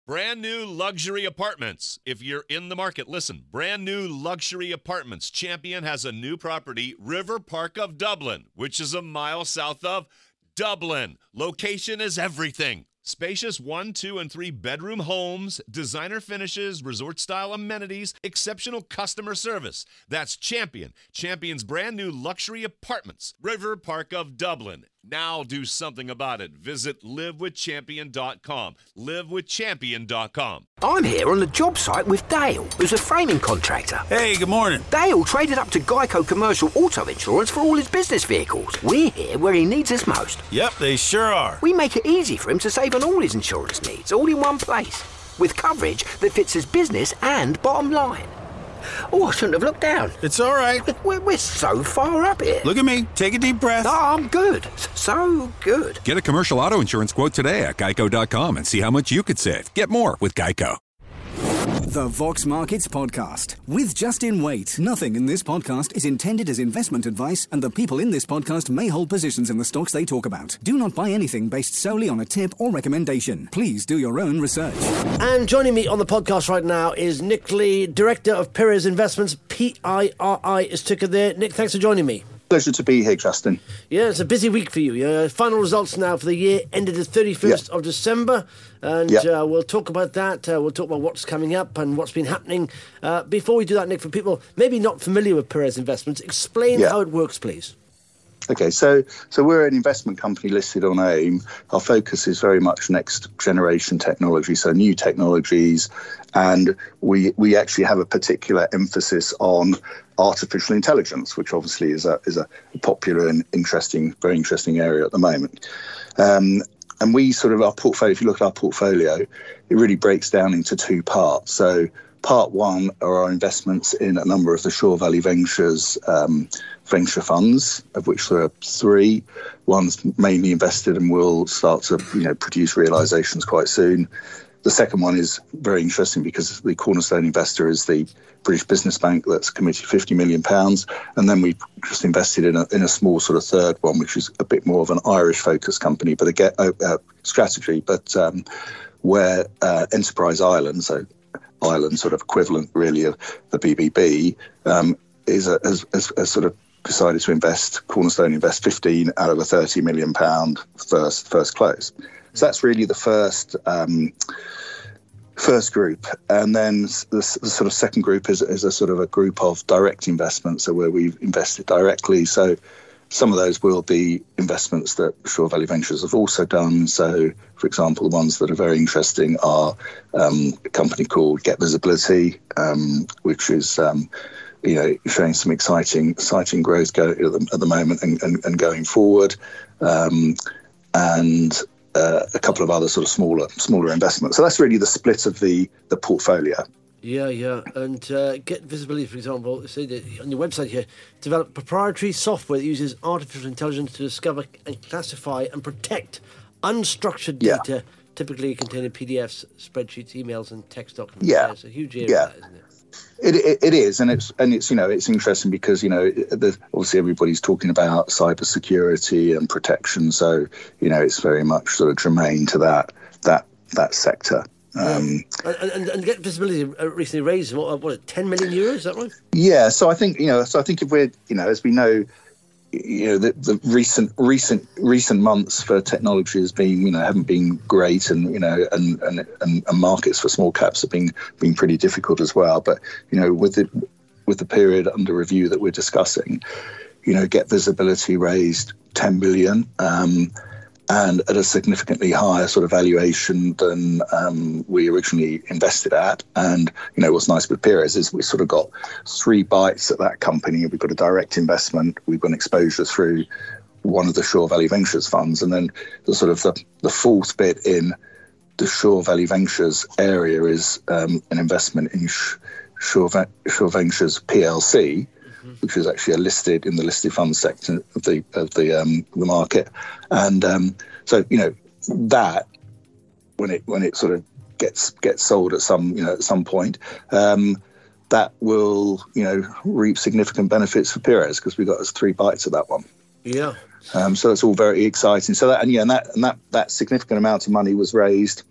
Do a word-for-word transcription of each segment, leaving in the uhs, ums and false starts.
Brand new luxury apartments. If you're in the market, listen. Brand new luxury apartments. Champion has a new property, River Park of Dublin, which is a mile south of Dublin. Location is everything. Spacious one, two, and three bedroom homes, designer finishes, resort-style amenities, exceptional customer service. That's Champion. Champion's brand new luxury apartments. River Park of Dublin. Now do something about it. Visit live with champion dot com. live with champion dot com. I'm here on the job site with Dale, who's a framing contractor. Hey, good morning. Dale traded up to Geico Commercial Auto Insurance for all his business vehicles. We're here where he needs us most. Yep, they sure are. We make it easy for him to save on all his insurance needs, all in one place, with coverage that fits his business and bottom line. Oh, I shouldn't have looked down. It's all right. We're, we're so far up here. Look at me. Take a deep breath. Oh, I'm good. So good. Get a commercial auto insurance quote today at geico dot com and see how much you could save. Get more with Geico. The Vox Markets Podcast with Justin Waite. Nothing in this podcast is intended as investment advice, and the people in this podcast may hold positions in the stocks they talk about. Do not buy anything based solely on a tip or recommendation. Please do your own research. And joining me on the podcast right now is Nick Lee, Director of Pires Investments. P I R I is ticker there. Nick, thanks for joining me. Pleasure to be here, Justin. Yeah, it's a busy week for you. Uh, final results now for the year ended the thirty-first yeah. of December, and yeah. uh, we'll talk about that. Uh, we'll talk about what's coming up and what's been happening. Uh, before we do that, Nick, for people maybe not familiar with Pires Investments, explain yeah. how it works, please. Okay, so so we're an investment company listed on AIM. Our focus is very much next generation technology, so new technologies, and we we actually have a particular emphasis on artificial intelligence, which obviously is a is a popular and interesting, very interesting area at the moment. Um, and we sort of, our portfolio, if you look at our portfolio, it really breaks down into two parts. So part one are our investments in a number of the Shore Valley Ventures um, venture funds, of which there are three. One's mainly invested and will start to you know produce realizations quite soon. The second one is very interesting because the cornerstone investor is the British Business Bank that's committed fifty million pounds. And then we just invested in a, in a small sort of third one, which is a bit more of an Irish-focused company, but again, uh, uh, strategy, but um, where uh, Enterprise Ireland, so Ireland sort of equivalent really of the B B B, um, is a, has, has, has sort of decided to invest, Cornerstone invest fifteen out of a thirty million pounds first, first close. So that's really the first um, first group. And then the, the sort of second group is, is a sort of a group of direct investments, so where we've invested directly. So some of those will be investments that Shore Valley Ventures have also done. So, for example, the ones that are very interesting are um, a company called Get Visibility, um, which is um, you know showing some exciting exciting growth go, at, the, at the moment and, and, and going forward. Um, and Uh, a couple of other sort of smaller smaller investments. So that's really the split of the the portfolio. Yeah, yeah. And uh, Get Visibility, for example, say that on your website here, develop proprietary software that uses artificial intelligence to discover and classify and protect unstructured data, yeah. typically containing P D Fs, spreadsheets, emails, and text documents. Yeah, yeah it's a huge area, yeah. that, isn't it? It, it it is, and it's and it's you know it's interesting because you know the, obviously everybody's talking about cyber security and protection, so you know it's very much sort of germane to that that that sector. Um, yeah. and, and, and Get Visibility recently raised what, what ten million euros, is that right? Yeah, so I think you know so I think if we're you know as we know. You know the, the recent recent recent months for technology has been you know haven't been great, and you know and and, and, and markets for small caps have been been pretty difficult as well. But you know with the with the period under review that we're discussing, you know Get Visibility raised ten billion, um, and at a significantly higher sort of valuation than um, we originally invested at. And you know what's nice with Pires is we sort of got three bites at that company. We've got a direct investment, we've got an exposure through one of the Shore Valley Ventures funds, and then the sort of the, the fourth bit in the Shore Valley Ventures area is um, an investment in Shore, Shore Ventures P L C, which is actually a listed in the listed fund sector of the of the um, the market, and um, so you know that when it when it sort of gets gets sold at some you know at some point, um, that will you know reap significant benefits for Pires because we got us three bites of that one. Yeah. Um, so it's all very exciting. So that and yeah, and that and that that significant amount of money was raised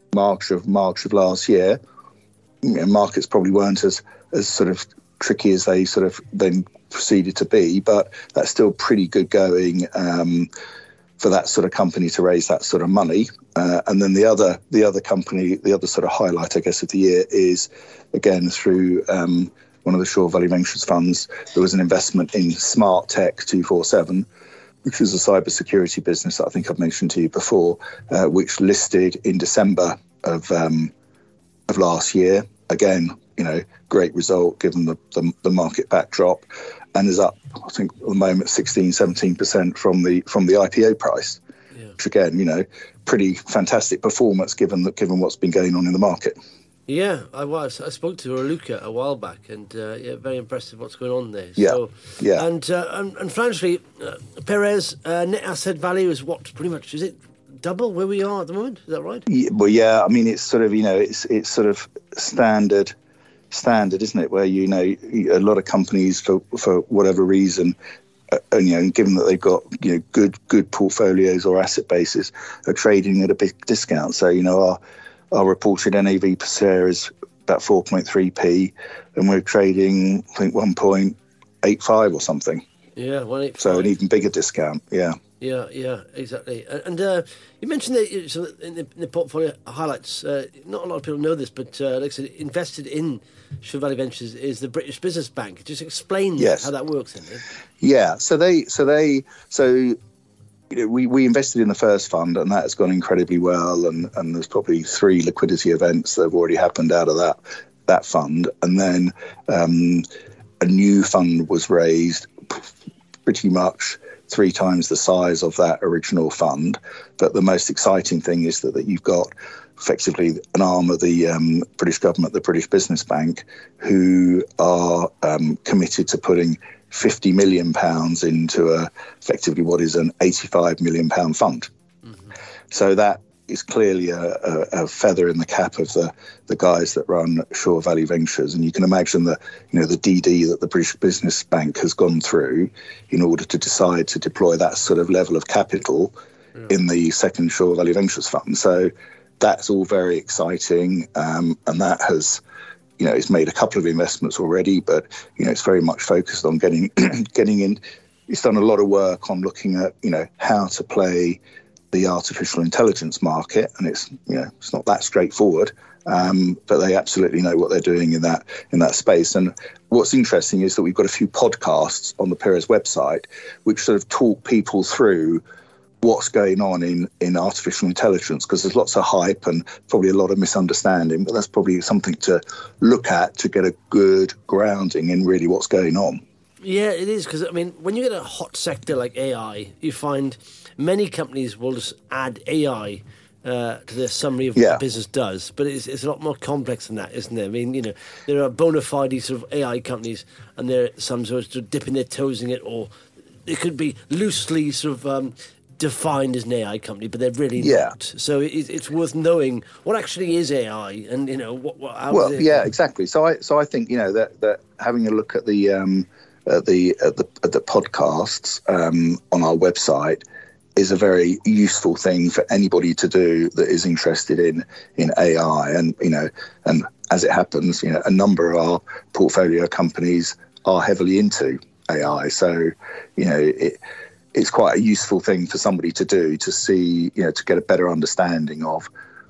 March of March of last year, you know, markets probably weren't as as sort of tricky as they sort of then proceeded to be, but that's still pretty good going um, for that sort of company to raise that sort of money. Uh, and then the other the other company, the other sort of highlight, I guess, of the year is, again, through um, one of the Shore Valley Ventures funds, there was an investment in Smart Tech two forty-seven, which is a cybersecurity business that I think I've mentioned to you before, uh, which listed in December of um, of last year. Again, you know, great result given the, the, the market backdrop, and is up, I think, at the moment sixteen, seventeen percent from the from the I P O price, yeah. Which again, you know, pretty fantastic performance given that given what's been going on in the market. Yeah, I was. I spoke to Raluca a while back, and uh, yeah, very impressive what's going on there. Yeah, so, yeah. And uh, and, and frankly, uh, Perez uh, net asset value is what pretty much is it double where we are at the moment? Is that right? Yeah, well, yeah. I mean, it's sort of you know, it's it's sort of standard, standard, isn't it? Where you know, a lot of companies for for whatever reason. Uh, and, you know, given that they've got you know good good portfolios or asset bases, are trading at a big discount. So you know our our reported N A V per share is about four point three p, and we're trading I think one point eight five or something. Yeah, one eight five. So an even bigger discount. Yeah. Yeah, yeah, exactly. And uh, you mentioned that so in, the, in the portfolio highlights. Uh, not a lot of people know this, but uh, like I said, invested in Shore Valley Ventures is the British Business Bank. Just explain yes. how that works, then. Yeah. So they, so they, so you know, we we invested in the first fund, and that has gone incredibly well. And, and there's probably three liquidity events that have already happened out of that that fund, and then um, a new fund was raised, pretty much three times the size of that original fund. But the most exciting thing is that, that you've got effectively an arm of the um, British government, the British Business Bank, who are um, committed to putting fifty million pounds into a, effectively what is an eighty-five million pound fund. Mm-hmm. So that is clearly a, a, a feather in the cap of the, the guys that run Shore Valley Ventures. And you can imagine the, you know, the D D that the British Business Bank has gone through in order to decide to deploy that sort of level of capital yeah. in the second Shore Valley Ventures fund. So that's all very exciting. Um, and that has, you know, it's made a couple of investments already, but, you know, it's very much focused on getting, getting in. It's done a lot of work on looking at, you know, how to play the artificial intelligence market, and it's you know it's not that straightforward, um, but they absolutely know what they're doing in that in that space. And what's interesting is that we've got a few podcasts on the Perez website which sort of talk people through what's going on in in artificial intelligence, because there's lots of hype and probably a lot of misunderstanding, but that's probably something to look at to get a good grounding in really what's going on. Yeah, it is, because I mean, when you get a hot sector like A I, you find many companies will just add A I uh, to their summary of what yeah. the business does, but it's, it's a lot more complex than that, isn't it? I mean, you know, there are bona fide sort of A I companies, and there are some sort of dipping their toes in it, or it could be loosely sort of um, defined as an A I company, but they're really yeah. not. So it, it's worth knowing what actually is A I, and you know what. what how well, is it? yeah, exactly. So I so I think you know that that having a look at the um, at the at the at the podcasts um, on our website is a very useful thing for anybody to do that is interested in in A I. And you know, and as it happens, you know, a number of our portfolio companies are heavily into A I. So you know, it, it's quite a useful thing for somebody to do to see, you know, to get a better understanding of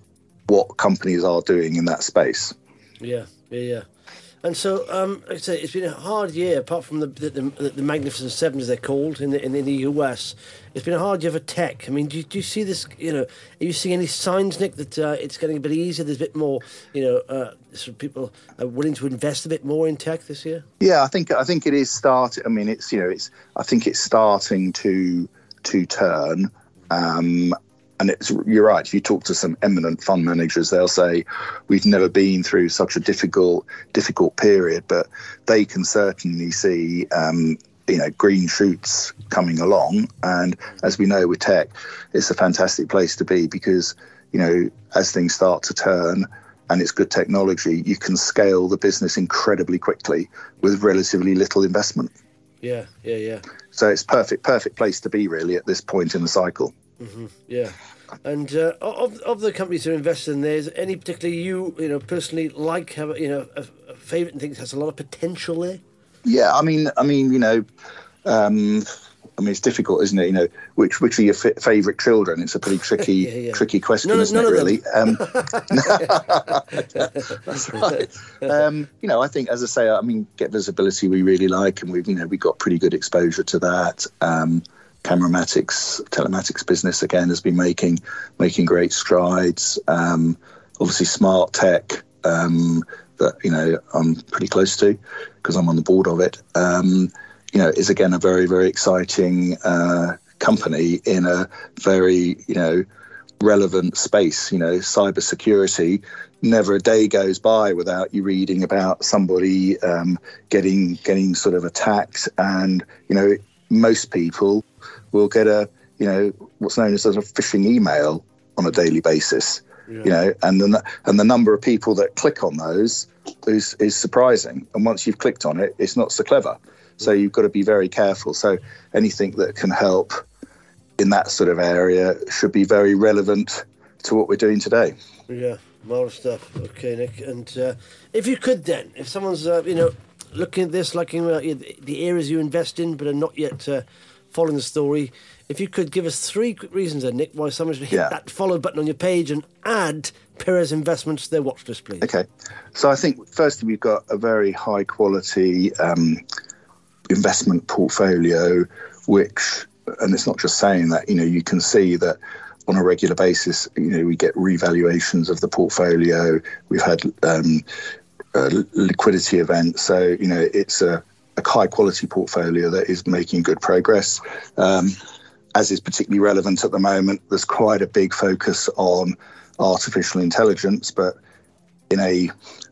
what companies are doing in that space. Yeah, yeah, yeah. And so, um, like I say, it's been a hard year, apart from the the, the, the Magnificent Seven, as they're called, in the, in, in the U S. It's been a hard year for tech. I mean, do you, do you see this, you know, are you seeing any signs, Nick, that uh, it's getting a bit easier? There's a bit more, you know, uh, sort of people are willing to invest a bit more in tech this year? Yeah, I think I think it is starting. I mean, it's, you know, it's, I think it's starting to, to turn. Um, And it's, you're right, if you talk to some eminent fund managers, they'll say, we've never been through such a difficult difficult period, but they can certainly see, um, you know, green shoots coming along. And as we know with tech, it's a fantastic place to be because, you know, as things start to turn and it's good technology, you can scale the business incredibly quickly with relatively little investment. Yeah, yeah, yeah. So it's perfect, perfect place to be really at this point in the cycle. Mm-hmm. Yeah. And uh, of of the companies who invest in there, is any particularly you you know personally like have you know a, a favourite and think has a lot of potential there? Yeah, I mean, I mean, you know, um, I mean, it's difficult, isn't it? You know, which which are your f- favourite children? It's a pretty tricky, yeah, yeah. tricky question, none, isn't none it? Really. Um, that's right. Um, you know, I think, as I say, I mean, Get Visibility we really like, and we've you know we got pretty good exposure to that. Um, Cameramatics, telematics business again has been making making great strides. Um, obviously, Smart Tech um, that you know I'm pretty close to because I'm on the board of it. Um, you know, is again a very very exciting uh, company in a very you know relevant space. You know, cybersecurity. Never a day goes by without you reading about somebody um, getting getting sort of attacked, and you know most people will get a, you know, what's known as a phishing email on a daily basis, yeah. you know, and the, and the number of people that click on those is, is surprising. And once you've clicked on it, it's not so clever. So you've got to be very careful. So anything that can help in that sort of area should be very relevant to what we're doing today. Yeah, marvellous stuff. Okay, Nick. And uh, if you could then, if someone's, uh, you know, looking at this, looking at the areas you invest in but are not yet uh, following the story, if you could give us three quick reasons then, Nick, why someone should hit yeah. that follow button on your page and add Perez Investments to their watch list, please. Okay. So I think, firstly, we've got a very high-quality um, investment portfolio, which, and it's not just saying that, you know, you can see that on a regular basis, you know, we get revaluations of the portfolio. We've had um, a liquidity events. So, you know, it's a a high-quality portfolio that is making good progress. Um, as is particularly relevant at the moment, there's quite a big focus on artificial intelligence, but in a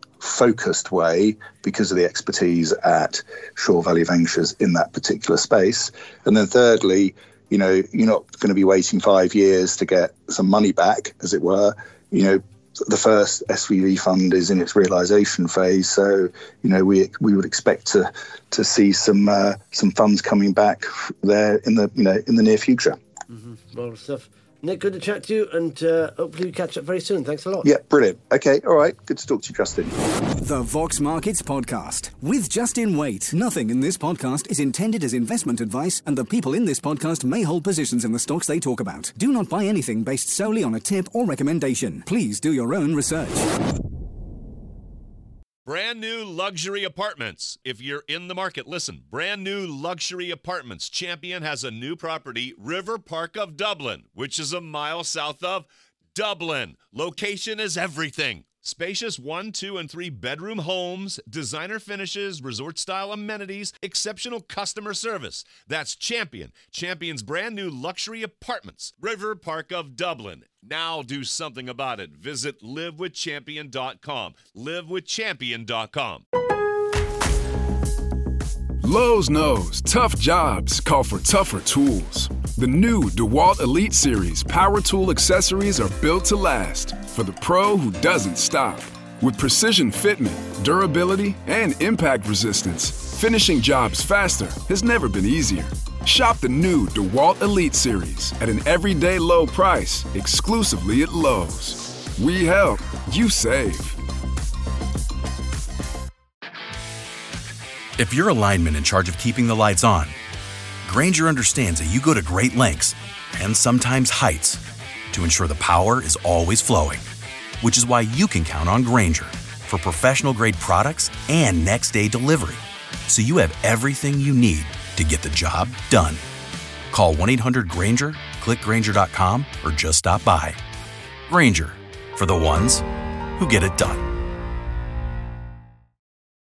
focused way because of the expertise at Shore Valley Ventures in that particular space. And then thirdly, you know, you're not going to be waiting five years to get some money back, as it were. You know, the first S V V fund is in its realisation phase, so you know we we would expect to to see some uh, some funds coming back there in the you know in the near future. Mm-hmm. Well, stuff. Nick, good to chat to you, and uh, hopefully we catch up very soon. Thanks a lot. Yeah, brilliant. Okay, all right. Good to talk to you, Justin. The Vox Markets Podcast with Justin Waite. Nothing in this podcast is intended as investment advice, and the people in this podcast may hold positions in the stocks they talk about. Do not buy anything based solely on a tip or recommendation. Please do your own research. Brand new luxury apartments. If you're in the market, listen. Brand new luxury apartments. Champion has a new property, River Park of Dublin, which is a mile south of Dublin. Location is everything. Spacious one, two, and three bedroom homes, designer finishes, resort-style amenities, exceptional customer service. That's Champion. Champion's brand new luxury apartments, River Park of Dublin. Now do something about it. Visit live with champion dot com. live with champion dot com. Lowe's knows tough jobs call for tougher tools. The new DeWalt Elite Series power tool accessories are built to last for the pro who doesn't stop. With precision fitment, durability, and impact resistance, finishing jobs faster has never been easier. Shop the new DeWalt Elite Series at an everyday low price exclusively at Lowe's. We help, you save. If you're a lineman in charge of keeping the lights on, Grainger understands that you go to great lengths and sometimes heights to ensure the power is always flowing, which is why you can count on Grainger for professional-grade products and next-day delivery, so you have everything you need to get the job done. Call one eight hundred Grainger, click Grainger dot com, or just stop by. Grainger, for the ones who get it done.